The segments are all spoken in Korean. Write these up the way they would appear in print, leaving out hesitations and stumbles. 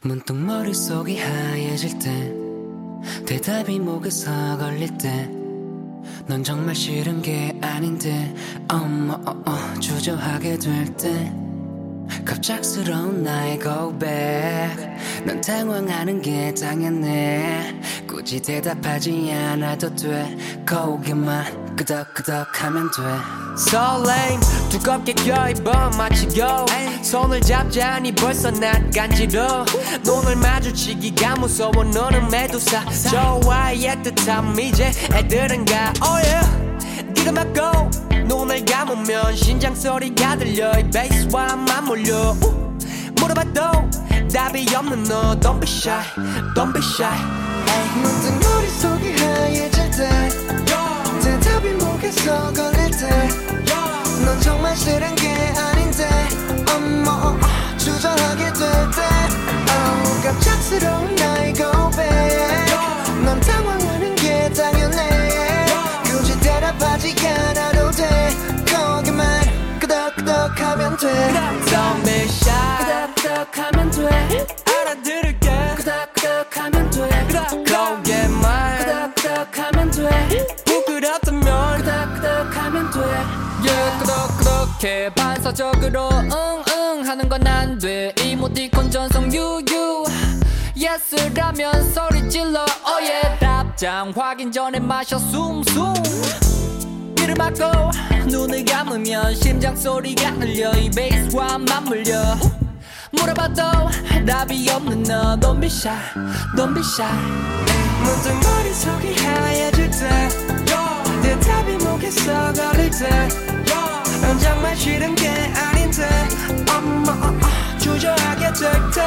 문득 머릿속이 하얘질 때 대답이 목에서 걸릴 때 넌 정말 싫은 게 아닌데 주저하게 될 때 갑작스러운 나의 고백 넌 당황하는 게 당연해 굳이 대답하지 않아도 돼 고개만 끄덕끄덕하면 돼 설레임 두껍게 껴입어 마치고 손을 잡자니 벌써 난 간지러워 눈을 마주치기가 무서워 너는 메두사 좋아의 애틋함 이제 애들은 가 oh yeah 귀를 막고 눈을 감으면 심장 소리가 들려 이 베이스와 맞물려 물어봐도 답이 없는 너 Don't be shy, don't be shy 문득 머릿속이 하얘질 때 대답이 목에서 걸릴 때 넌 정말 싫은 게 아닌데 주저하게 될 때 갑작스러운 나의 고백 넌 당황하는 게 당연해 굳이 대답하지 않아도 돼 거기만 끄덕끄덕하면 돼 Don't be shy 끄덕끄덕하면 돼 알아들을게 끄덕끄덕하면 돼 고개만 끄덕끄덕하면 돼 부끄럽다면 끄덕끄덕하면 돼 yeah, 끄덕끄덕해 반사적으로 응응 하는 건 안 돼 이모티콘 전송 유유 예스라면 소리 질러 oh yeah 답장 확인 전에 마셔 숨숨 귀를 막고 눈을 감으면 심장 소리가 들려 이 베이스와 맞물려 물어봐도 답이 없는 너 Don't be shy, don't be shy 문득 머릿속이 하얘질 때 대답이 목에서 걸릴 때넌 정말 싫은 게 아닌데 주저하게 될 때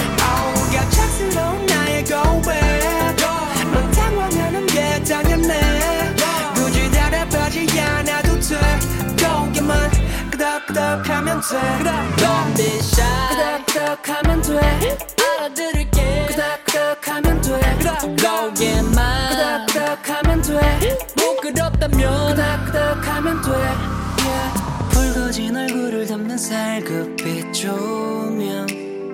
갑작스러운 나의 고백 넌 당황하는 게 당연해 굳이 대답하지 않아도 돼 고개만 끄덕끄덕하면 돼 Don't be shy 끄덕끄덕하면 돼 알아들을게 끄덕끄덕하면 돼 고개만 끄덕끄덕하면 돼 부끄럽다면 끄덕끄덕하면 돼 붉어진 얼굴을 덮는 살급빛 조명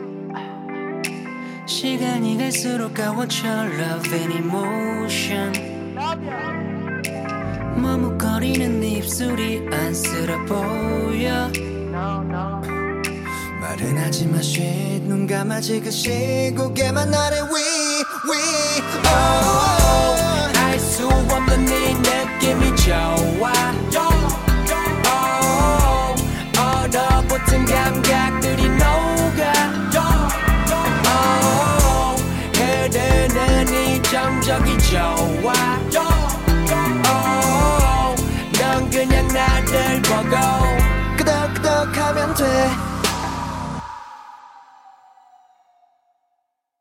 시간이 갈수록 까워져 Love and emotion 머뭇거리는 네 입술이 안쓰러 보여 말은 하지마 shit 눈 감아 지그시 고개만 아래 알 수 없는 네 느낌이 좋아 얼어붙은 감각들이 녹아 흐르는 이 정적이 좋아 넌 그냥 나를 보고 끄덕끄덕하면 돼